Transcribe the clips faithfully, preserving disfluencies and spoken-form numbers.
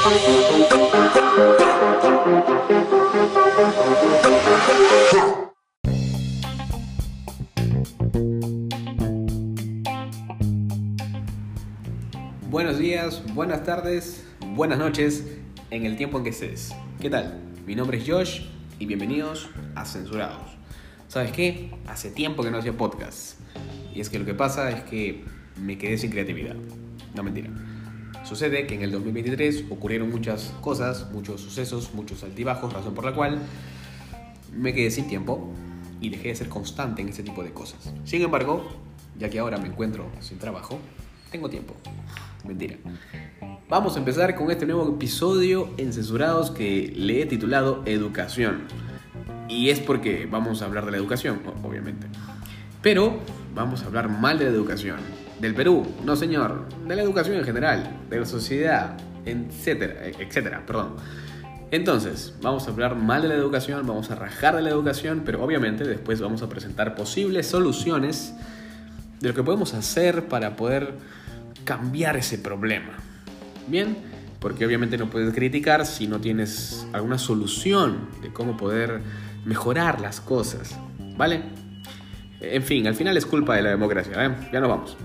Buenos días, buenas tardes, buenas noches, en el tiempo en que estés. ¿Qué tal? Mi nombre es Josh y bienvenidos a Censurados. ¿Sabes qué? Hace tiempo que no hacía podcast. Y es que lo que pasa es que me quedé sin creatividad. No, mentira. Sucede que en el dos mil veintitrés ocurrieron muchas cosas, muchos sucesos, muchos altibajos, razón por la cual me quedé sin tiempo y dejé de ser constante en ese tipo de cosas. Sin embargo, ya que ahora me encuentro sin trabajo, tengo tiempo. Mentira. Vamos a empezar con este nuevo episodio en Censurados que le he titulado Educación. Y es porque vamos a hablar de la educación, obviamente. Pero vamos a hablar mal de la educación. Del Perú, no señor. De la educación en general, de la sociedad, etcétera, etcétera, perdón. Entonces, vamos a hablar mal de la educación, vamos a rajar de la educación, pero obviamente después vamos a presentar posibles soluciones de lo que podemos hacer para poder cambiar ese problema. Bien, porque obviamente no puedes criticar si no tienes alguna solución de cómo poder mejorar las cosas, ¿vale? En fin, al final es culpa de la democracia, ¿eh? Ya nos vamos.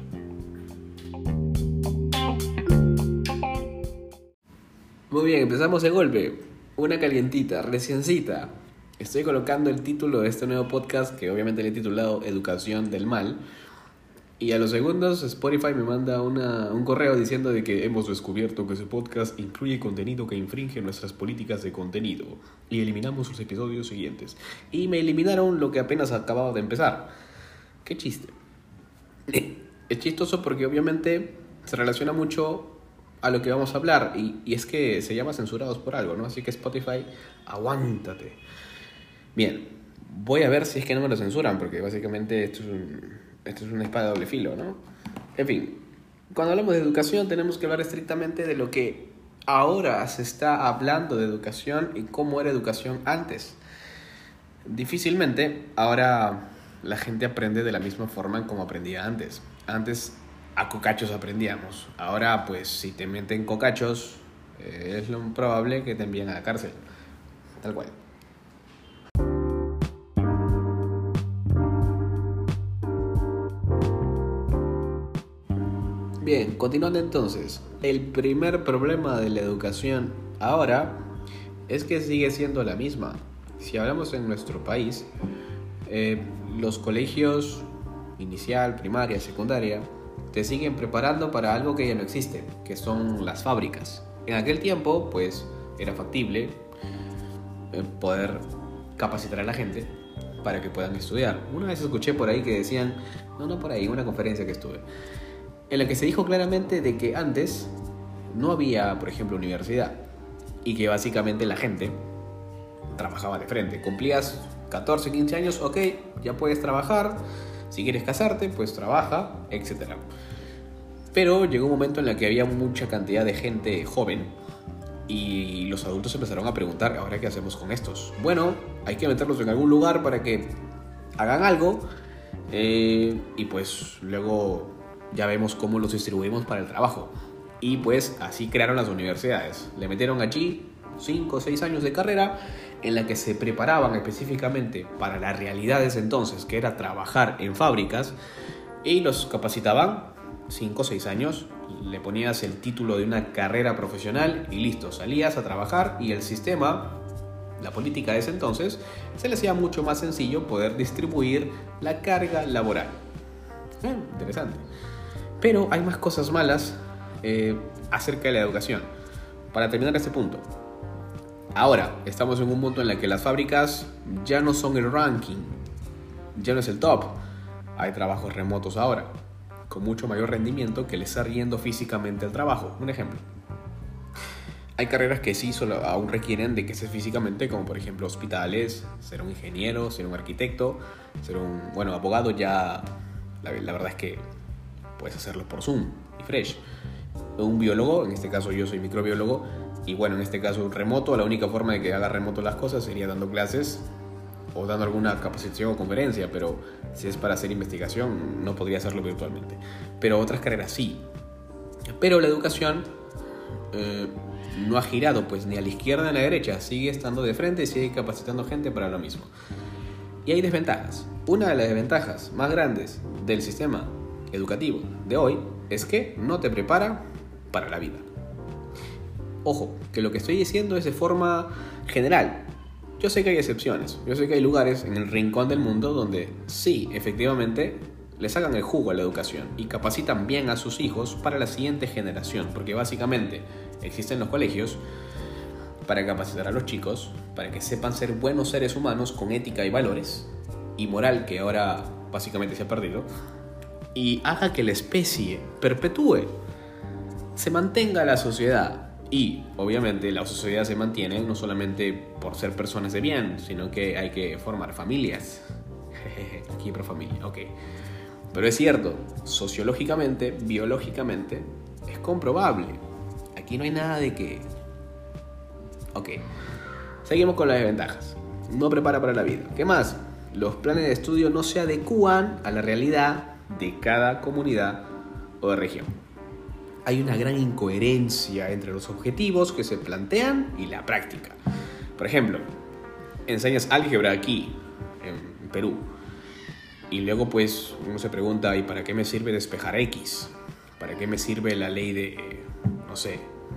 Muy bien, empezamos de golpe. Una calientita, reciencita. Estoy colocando el título de este nuevo podcast que obviamente le he titulado Educación del Mal. Y a los segundos Spotify me manda una, un correo diciendo de que hemos descubierto que ese podcast incluye contenido que infringe nuestras políticas de contenido y eliminamos los episodios siguientes. Y me eliminaron lo que apenas acababa de empezar. Qué chiste. Es chistoso porque obviamente se relaciona mucho a lo que vamos a hablar y, y es que se llama Censurados por algo, ¿no? Así que Spotify, aguántate. Bien, voy a ver si es que no me lo censuran porque básicamente esto es un... Esto es una espada de doble filo, ¿no? En fin, cuando hablamos de educación tenemos que hablar estrictamente de lo que ahora se está hablando de educación y cómo era educación antes. Difícilmente ahora la gente aprende de la misma forma en como aprendía antes. Antes a cocachos aprendíamos. Ahora, pues, si te meten cocachos, eh, es lo probable que te envíen a la cárcel. Tal cual. Bien, continuando entonces, el primer problema de la educación ahora es que sigue siendo la misma. Si hablamos en nuestro país, eh, los colegios inicial, primaria, secundaria, te siguen preparando para algo que ya no existe, que son las fábricas. En aquel tiempo, pues, era factible eh, poder capacitar a la gente para que puedan estudiar. Una vez escuché por ahí que decían, no, no por ahí, una conferencia que estuve, en la que se dijo claramente de que antes no había, por ejemplo, universidad y que básicamente la gente trabajaba de frente. Cumplías catorce, quince años, ok, ya puedes trabajar, si quieres casarte, pues trabaja, etcétera. Pero llegó un momento en el que había mucha cantidad de gente joven y los adultos empezaron a preguntar, ¿ahora qué hacemos con estos? Bueno, hay que meterlos en algún lugar para que hagan algo eh, y pues luego ya vemos cómo los distribuimos para el trabajo. Y pues así crearon las universidades. Le metieron allí cinco o seis años de carrera en la que se preparaban específicamente para la realidad de ese entonces, que era trabajar en fábricas, y los capacitaban cinco o seis años, le ponías el título de una carrera profesional y listo, salías a trabajar y el sistema, la política de ese entonces, se le hacía mucho más sencillo poder distribuir la carga laboral. Eh, interesante. Pero hay más cosas malas eh, acerca de la educación. Para terminar este punto, ahora estamos en un punto en el que las fábricas ya no son el ranking, ya no es el top. Hay trabajos remotos ahora, con mucho mayor rendimiento que el estar yendo físicamente al trabajo. Un ejemplo. Hay carreras que sí solo aún requieren de que estés físicamente, como por ejemplo hospitales, ser un ingeniero, ser un arquitecto, ser un, bueno, abogado ya, la, la verdad es que puedes hacerlo por Zoom y fresh. Un biólogo, en este caso yo soy microbiólogo, y bueno, en este caso remoto, la única forma de que haga remoto las cosas sería dando clases o dando alguna capacitación o conferencia, pero si es para hacer investigación no podría hacerlo virtualmente. Pero otras carreras sí. Pero la educación eh, no ha girado pues ni a la izquierda ni a la derecha, sigue estando de frente y sigue capacitando gente para lo mismo. Y hay desventajas. Una de las desventajas más grandes del sistema educativo de hoy es que no te prepara para la vida. Ojo, que lo que estoy diciendo es de forma general. Yo sé que hay excepciones, yo sé que hay lugares en el rincón del mundo donde sí, efectivamente, le sacan el jugo a la educación y capacitan bien a sus hijos para la siguiente generación, porque básicamente existen los colegios para capacitar a los chicos, para que sepan ser buenos seres humanos con ética y valores, y moral que ahora básicamente se ha perdido, y haga que la especie perpetúe, se mantenga la sociedad. Y obviamente la sociedad se mantiene no solamente por ser personas de bien, sino que hay que formar familias. Aquí pro familia, ok. Pero es cierto, sociológicamente, biológicamente, es comprobable. Aquí no hay nada de que... Ok, seguimos con las desventajas. No prepara para la vida. ¿Qué más? Los planes de estudio no se adecúan a la realidad de cada comunidad o de región. Hay una gran incoherencia entre los objetivos que se plantean y la práctica. Por ejemplo, enseñas álgebra aquí, en Perú, y luego pues uno se pregunta, ¿y para qué me sirve despejar X? ¿Para qué me sirve la ley de, no sé,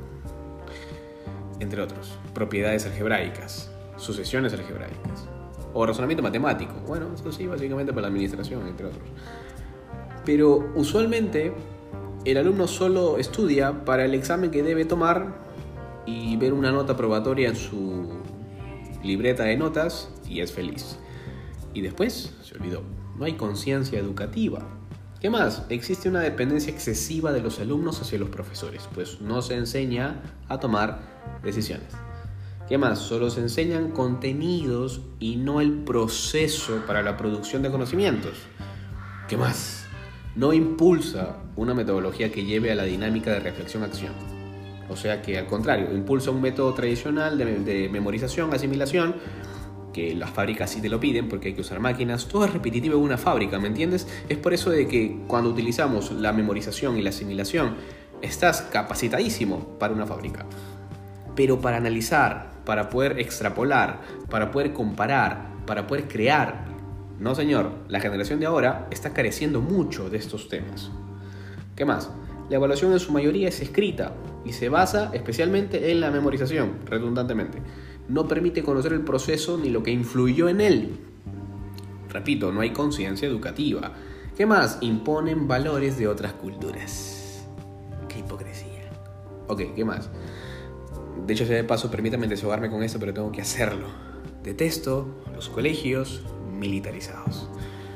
entre otros, propiedades algebraicas, sucesiones algebraicas, o razonamiento matemático? Bueno, eso sí, básicamente para la administración, entre otros. Pero usualmente el alumno solo estudia para el examen que debe tomar y ver una nota probatoria en su libreta de notas y es feliz. Y después se olvidó. No hay conciencia educativa. ¿Qué más? Existe una dependencia excesiva de los alumnos hacia los profesores, pues no se enseña a tomar decisiones. ¿Qué más? Solo se enseñan contenidos y no el proceso para la producción de conocimientos. ¿Qué más? No impulsa una metodología que lleve a la dinámica de reflexión-acción. O sea que al contrario, impulsa un método tradicional de, de memorización, asimilación, que las fábricas sí te lo piden porque hay que usar máquinas. Todo es repetitivo en una fábrica, ¿me entiendes? Es por eso de que cuando utilizamos la memorización y la asimilación, estás capacitadísimo para una fábrica. Pero para analizar, para poder extrapolar, para poder comparar, para poder crear, no señor, la generación de ahora está careciendo mucho de estos temas. ¿Qué más? La evaluación en su mayoría es escrita y se basa especialmente en la memorización, redundantemente. No permite conocer el proceso ni lo que influyó en él. Repito, no hay conciencia educativa. ¿Qué más? Imponen valores de otras culturas. ¡Qué hipocresía! Ok, ¿qué más? De hecho, sea de paso, permítame desahogarme con esto, pero tengo que hacerlo. Detesto los colegios militarizados.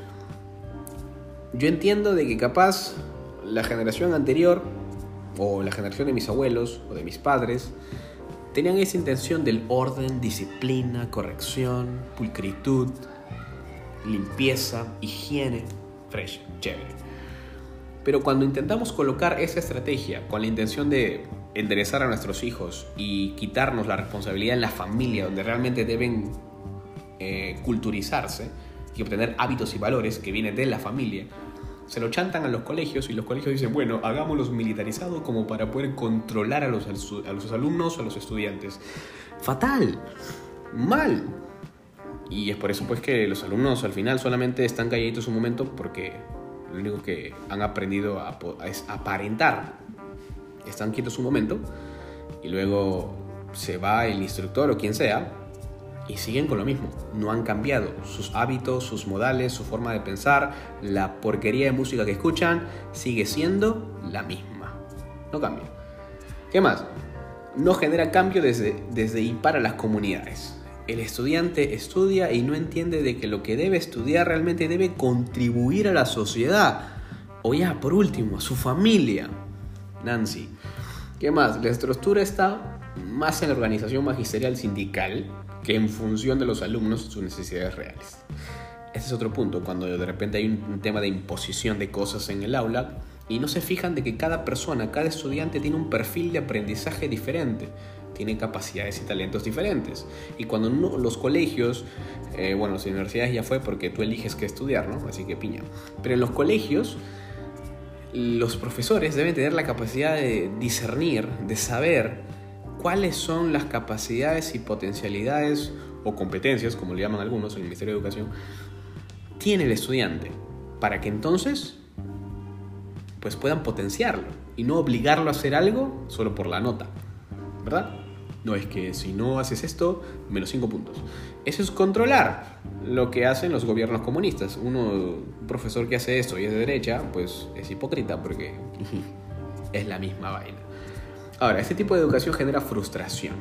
Yo entiendo de que capaz la generación anterior o la generación de mis abuelos o de mis padres tenían esa intención del orden, disciplina, corrección, pulcritud, limpieza, higiene, fresh, chévere. Pero cuando intentamos colocar esa estrategia con la intención de enderezar a nuestros hijos y quitarnos la responsabilidad en la familia donde realmente deben eh, culturizarse y obtener hábitos y valores que vienen de la familia, se lo chantan a los colegios y los colegios dicen, bueno, hagámoslos militarizados como para poder controlar a los, a los alumnos o a los estudiantes. Fatal, mal. Y es por eso pues que los alumnos al final solamente están calladitos un momento porque lo único que han aprendido a, a, es aparentar. Están quietos un momento y luego se va el instructor o quien sea y siguen con lo mismo. No han cambiado sus hábitos, sus modales, su forma de pensar. La porquería de música que escuchan sigue siendo la misma. No cambia. ¿Qué más? No genera cambio desde, desde y para las comunidades. El estudiante estudia y no entiende de que lo que debe estudiar realmente debe contribuir a la sociedad. O ya, por último, a su familia. Nancy. ¿Qué más? La estructura está más en la organización magisterial sindical que en función de los alumnos y sus necesidades reales. Ese es otro punto, cuando de repente hay un, un tema de imposición de cosas en el aula y no se fijan de que cada persona, cada estudiante tiene un perfil de aprendizaje diferente, tiene capacidades y talentos diferentes. Y cuando no, los colegios, eh, bueno, las universidades ya fue porque tú eliges qué estudiar, ¿no? Así que piña. Pero en los colegios los profesores deben tener la capacidad de discernir, de saber cuáles son las capacidades y potencialidades o competencias, como le llaman algunos en el Ministerio de Educación, tiene el estudiante, para que entonces pues puedan potenciarlo y no obligarlo a hacer algo solo por la nota, ¿verdad? No es que si no haces esto, menos cinco puntos. Eso es controlar lo que hacen los gobiernos comunistas. Uno, un profesor que hace esto y es de derecha, pues es hipócrita porque es la misma vaina. Ahora, este tipo de educación genera frustración,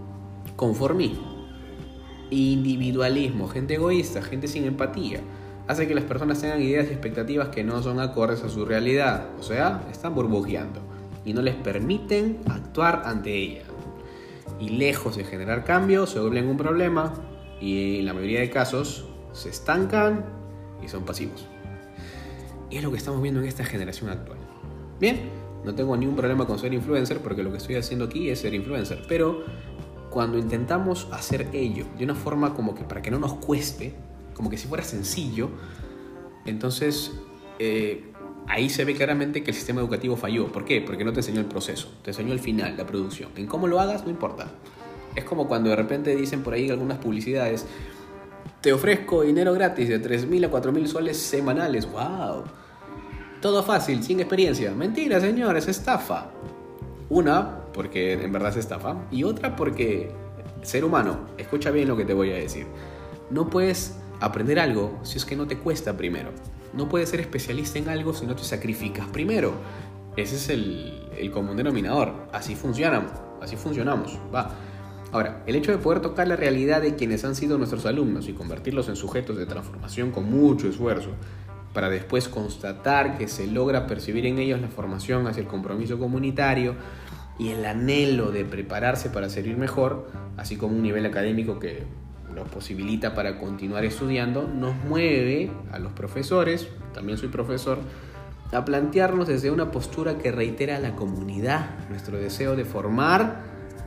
conformismo, individualismo, gente egoísta, gente sin empatía. Hace que las personas tengan ideas y expectativas que no son acordes a su realidad. O sea, están burbujeando y no les permiten actuar ante ella. Y lejos de generar cambio, se vuelven un problema y en la mayoría de casos se estancan y son pasivos. Y es lo que estamos viendo en esta generación actual. Bien, no tengo ningún problema con ser influencer porque lo que estoy haciendo aquí es ser influencer. Pero cuando intentamos hacer ello de una forma como que para que no nos cueste, como que si fuera sencillo, entonces eh, ahí se ve claramente que el sistema educativo falló. ¿Por qué? Porque no te enseñó el proceso, te enseñó el final, la producción. En cómo lo hagas no importa. Es como cuando de repente dicen por ahí algunas publicidades: te ofrezco dinero gratis de tres mil a cuatro mil soles semanales. ¡Wow! Todo fácil, sin experiencia. Mentira, señor, es estafa. Una, porque en verdad es estafa. Y otra porque, ser humano, escucha bien lo que te voy a decir. No puedes aprender algo si es que no te cuesta primero. No puedes ser especialista en algo si no te sacrificas primero. Ese es el, el común denominador. Así funcionamos, así funcionamos. Va. Ahora, el hecho de poder tocar la realidad de quienes han sido nuestros alumnos y convertirlos en sujetos de transformación con mucho esfuerzo, para después constatar que se logra percibir en ellos la formación hacia el compromiso comunitario y el anhelo de prepararse para servir mejor, así como un nivel académico que nos posibilita para continuar estudiando, nos mueve a los profesores, también soy profesor, a plantearnos desde una postura que reitera a la comunidad nuestro deseo de formar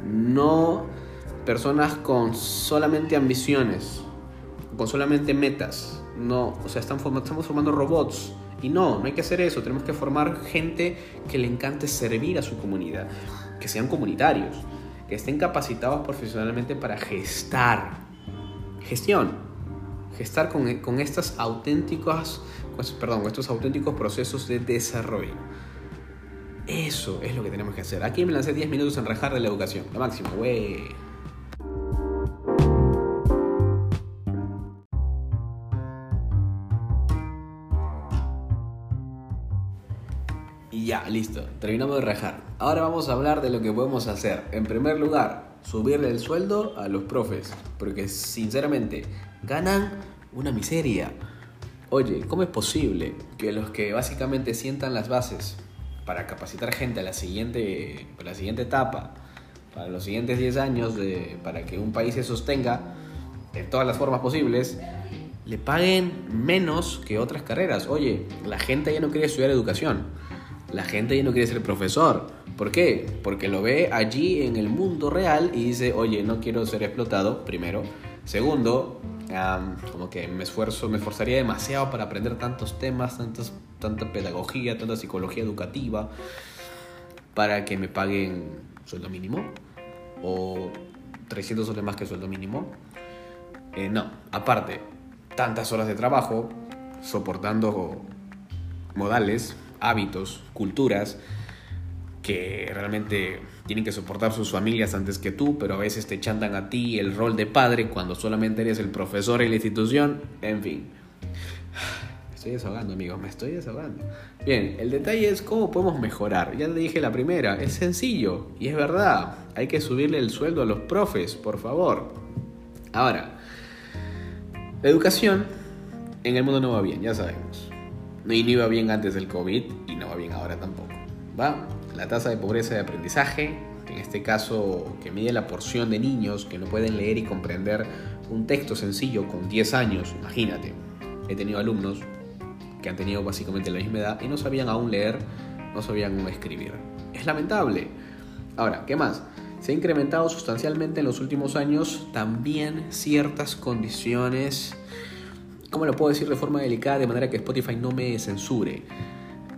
no personas con solamente ambiciones, con solamente metas, no, o sea, están form- estamos formando robots. Y no, no hay que hacer eso. Tenemos que formar gente que le encante servir a su comunidad, que sean comunitarios, que estén capacitados profesionalmente para gestar, gestión, gestar con, con estas auténticas, perdón, estos auténticos procesos de desarrollo. Eso es lo que tenemos que hacer. Aquí me lancé diez minutos en rajar de la educación, lo máximo, güey. Y ya, listo, terminamos de rajar. Ahora vamos a hablar de lo que podemos hacer. En primer lugar, subirle el sueldo a los profes, porque sinceramente ganan una miseria. Oye, ¿cómo es posible que los que básicamente sientan las bases para capacitar gente a la siguiente, a la siguiente etapa, para los siguientes diez años, de, para que un país se sostenga de todas las formas posibles, le paguen menos que otras carreras? Oye, la gente ya no quiere estudiar educación. La gente ya no quiere ser profesor. ¿Por qué? Porque lo ve allí en el mundo real y dice, oye, no quiero ser explotado, primero. Segundo, um, como que me esfuerzo, me esforzaría demasiado para aprender tantos temas, tantos, tanta pedagogía, tanta psicología educativa, para que me paguen sueldo mínimo o trescientos soles más que el sueldo mínimo. Eh, no, aparte, tantas horas de trabajo, soportando modales, hábitos, culturas que realmente tienen que soportar sus familias antes que tú, pero a veces te chantan a ti el rol de padre cuando solamente eres el profesor en la institución. En fin, me estoy desahogando, amigos, me estoy desahogando. Bien, el detalle es cómo podemos mejorar. Ya te dije la primera, es sencillo y es verdad, hay que subirle el sueldo a los profes, por favor. Ahora, la educación en el mundo no va bien, ya sabemos. Y no iba bien antes del COVID y no va bien ahora tampoco, ¿va? La tasa de pobreza de aprendizaje, en este caso que mide la porción de niños que no pueden leer y comprender un texto sencillo con diez años, imagínate. He tenido alumnos que han tenido básicamente la misma edad y no sabían aún leer, no sabían aún escribir. Es lamentable. Ahora, ¿qué más? Se ha incrementado sustancialmente en los últimos años también ciertas condiciones. ¿Cómo lo puedo decir de forma delicada, de manera que Spotify no me censure?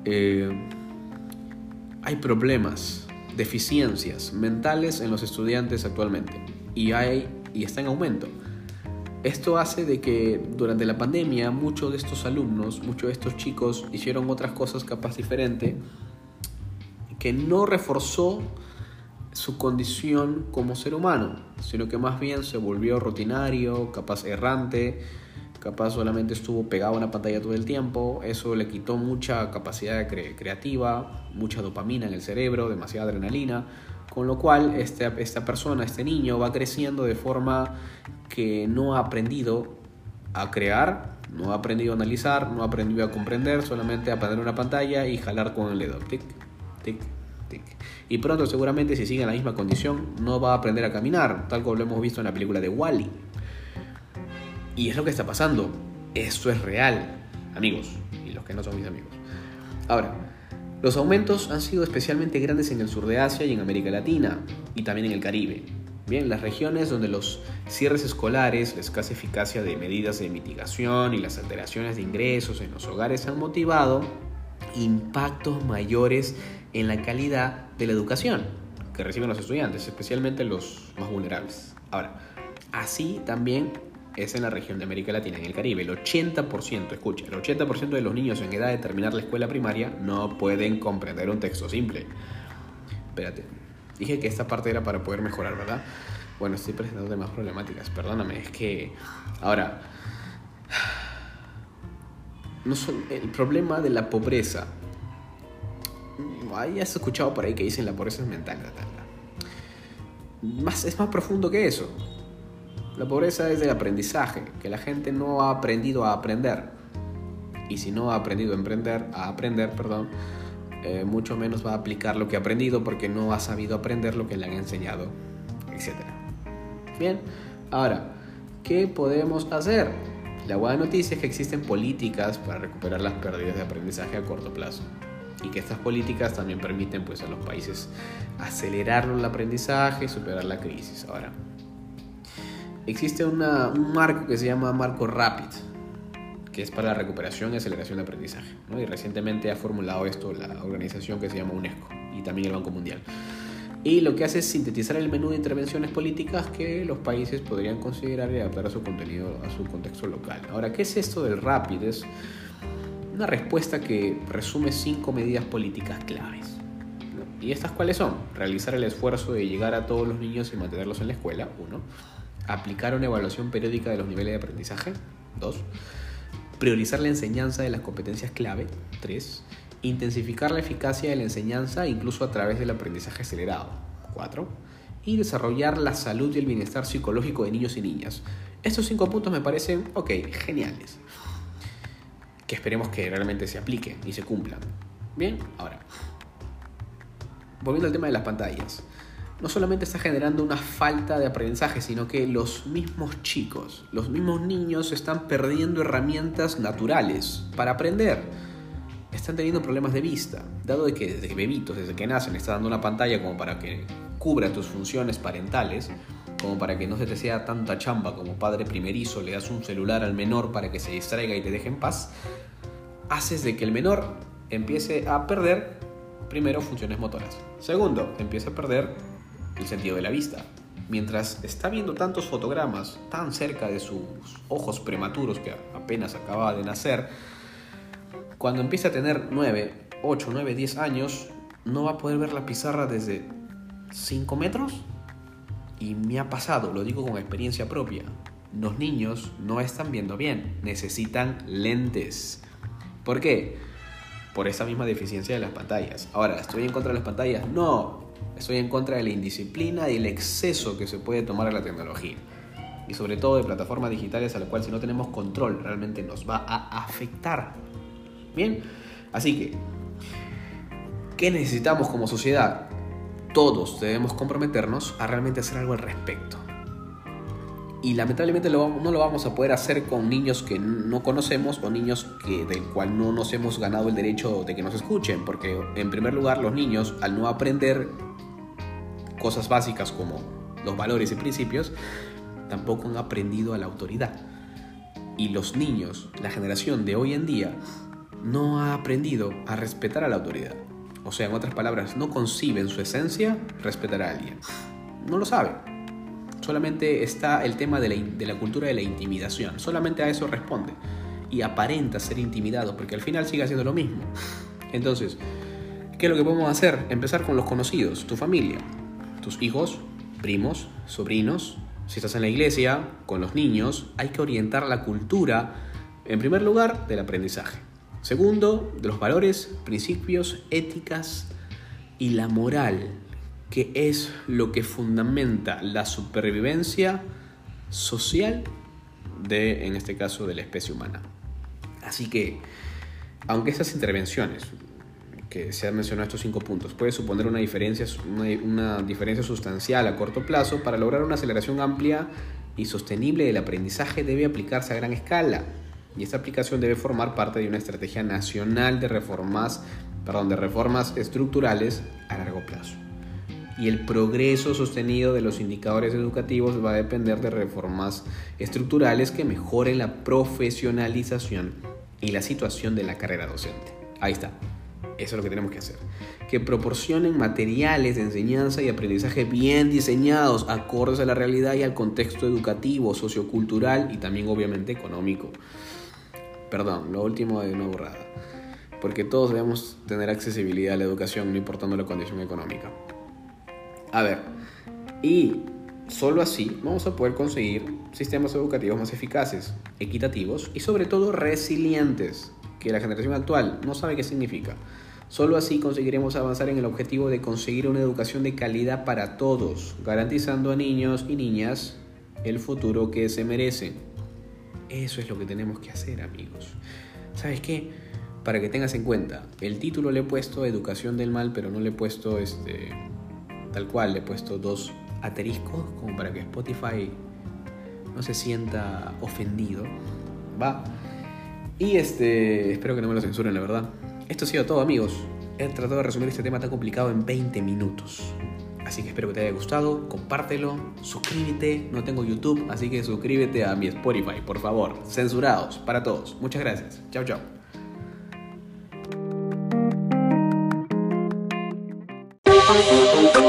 eh, hay problemas, deficiencias mentales en los estudiantes actualmente y, hay, y está en aumento. Esto hace de que durante la pandemia muchos de estos alumnos, muchos de estos chicos hicieron otras cosas capaz diferente que no reforzó su condición como ser humano, sino que más bien se volvió rutinario, capaz errante, capaz solamente estuvo pegado a una pantalla todo el tiempo. Eso le quitó mucha capacidad cre- creativa, mucha dopamina en el cerebro, demasiada adrenalina, con lo cual este, esta persona, este niño va creciendo de forma que no ha aprendido a crear, no ha aprendido a analizar, no ha aprendido a comprender, solamente a aprender una pantalla y jalar con el dedo, tic, tic, tic. Y pronto seguramente si sigue en la misma condición no va a aprender a caminar, tal como lo hemos visto en la película de Wall-E. Y es lo que está pasando. Esto es real, amigos, y los que no son mis amigos. Ahora, los aumentos han sido especialmente grandes en el sur de Asia y en América Latina, y también en el Caribe. Bien, las regiones donde los cierres escolares, la escasa eficacia de medidas de mitigación y las alteraciones de ingresos en los hogares han motivado impactos mayores en la calidad de la educación que reciben los estudiantes, especialmente los más vulnerables. Ahora, así también es en la región de América Latina, en el Caribe. El ochenta por ciento, escucha, el ochenta por ciento de los niños en edad de terminar la escuela primaria no pueden comprender un texto simple. Espérate, dije que esta parte era para poder mejorar, ¿verdad? Bueno, estoy presentando más problemáticas, perdóname, es que... Ahora, no son, el problema de la pobreza... Ay, has escuchado por ahí que dicen la pobreza es mental, más, es más profundo que eso. La pobreza es del aprendizaje, que la gente no ha aprendido a aprender. Y si no ha aprendido a aprender, a aprender, perdón, eh, mucho menos va a aplicar lo que ha aprendido porque no ha sabido aprender lo que le han enseñado, etcétera. Bien, ahora, ¿qué podemos hacer? La buena noticia es que existen políticas para recuperar las pérdidas de aprendizaje a corto plazo. Y que estas políticas también permiten pues, a los países acelerar el aprendizaje y superar la crisis. Ahora, existe una, un marco que se llama Marco Rapid, que es para la recuperación y aceleración de aprendizaje, ¿no? Y recientemente ha formulado esto la organización que se llama UNESCO y también el Banco Mundial. Y lo que hace es sintetizar el menú de intervenciones políticas que los países podrían considerar y adaptar a su contenido, a su contexto local. Ahora, ¿qué es esto del Rapid? Es una respuesta que resume cinco medidas políticas claves, ¿no? ¿Y estas cuáles son? Realizar el esfuerzo de llegar a todos los niños y mantenerlos en la escuela, uno. Aplicar una evaluación periódica de los niveles de aprendizaje, dos. Priorizar la enseñanza de las competencias clave, tres. Intensificar la eficacia de la enseñanza incluso a través del aprendizaje acelerado, cuatro. Y desarrollar la salud y el bienestar psicológico de niños y niñas. Estos cinco puntos me parecen, ok, geniales. Que esperemos que realmente se apliquen y se cumplan. Bien, ahora, volviendo al tema de las pantallas. No solamente está generando una falta de aprendizaje, sino que los mismos chicos, los mismos niños están perdiendo herramientas naturales para aprender. Están teniendo problemas de vista, dado de que desde bebitos, desde que nacen, está dando una pantalla como para que cubra tus funciones parentales, como para que no se te sea tanta chamba como padre primerizo, le das un celular al menor para que se distraiga y te deje en paz, haces de que el menor empiece a perder, primero, funciones motoras. Segundo, empieza a perder el sentido de la vista. Mientras está viendo tantos fotogramas tan cerca de sus ojos prematuros que apenas acaba de nacer, cuando empieza a tener nueve, ocho, nueve, diez años, no va a poder ver la pizarra desde cinco metros. Y me ha pasado, lo digo con experiencia propia. Los niños no están viendo bien, necesitan lentes. ¿Por qué? Por esa misma deficiencia de las pantallas. Ahora, ¿estoy en contra de las pantallas? No, estoy en contra de la indisciplina y el exceso que se puede tomar de la tecnología. Y sobre todo de plataformas digitales a las cuales si no tenemos control realmente nos va a afectar. Bien, así que, ¿qué necesitamos como sociedad? Todos debemos comprometernos a realmente hacer algo al respecto. Y lamentablemente lo, no lo vamos a poder hacer con niños que no conocemos o niños que, del cual no nos hemos ganado el derecho de que nos escuchen. Porque en primer lugar los niños, al no aprender cosas básicas como los valores y principios, tampoco han aprendido a la autoridad. Y los niños, la generación de hoy en día, no ha aprendido a respetar a la autoridad. O sea, en otras palabras, no concibe en su esencia respetar a alguien. No lo sabe. Solamente está el tema de la, de la cultura de la intimidación. Solamente a eso responde. Y aparenta ser intimidado, porque al final sigue haciendo lo mismo. Entonces, ¿qué es lo que podemos hacer? Empezar con los conocidos, tu familia, tus hijos, primos, sobrinos. Si estás en la iglesia, con los niños, hay que orientar la cultura, en primer lugar, del aprendizaje. Segundo, de los valores, principios, éticas y la moral, que es lo que fundamenta la supervivencia social de, en este caso, de la especie humana. Así que, aunque estas intervenciones, que se han mencionado estos cinco puntos, puede suponer una diferencia, una, una diferencia sustancial a corto plazo, para lograr una aceleración amplia y sostenible del aprendizaje debe aplicarse a gran escala. Y esta aplicación debe formar parte de una estrategia nacional de reformas, perdón, de reformas estructurales a largo plazo. Y el progreso sostenido de los indicadores educativos va a depender de reformas estructurales que mejoren la profesionalización y la situación de la carrera docente. Ahí está. Eso es lo que tenemos que hacer. Que proporcionen materiales de enseñanza y aprendizaje bien diseñados, acordes a la realidad y al contexto educativo, sociocultural y también obviamente económico. Perdón, lo último de una burrada. Porque todos debemos tener accesibilidad a la educación, no importando la condición económica. A ver, y solo así vamos a poder conseguir sistemas educativos más eficaces, equitativos y sobre todo resilientes, que la generación actual no sabe qué significa. Solo así conseguiremos avanzar en el objetivo de conseguir una educación de calidad para todos, garantizando a niños y niñas el futuro que se merecen. Eso es lo que tenemos que hacer, amigos. ¿Sabes qué? Para que tengas en cuenta, el título le he puesto Educación del Mal, pero no le he puesto este, tal cual, le he puesto dos asteriscos como para que Spotify no se sienta ofendido. Va. Y este, espero que no me lo censuren, la verdad. Esto ha sido todo, amigos. He tratado de resumir este tema tan complicado en veinte minutos. Así que espero que te haya gustado, compártelo, suscríbete, no tengo YouTube, así que suscríbete a mi Spotify, por favor, censurados, para todos. Muchas gracias, chao chao.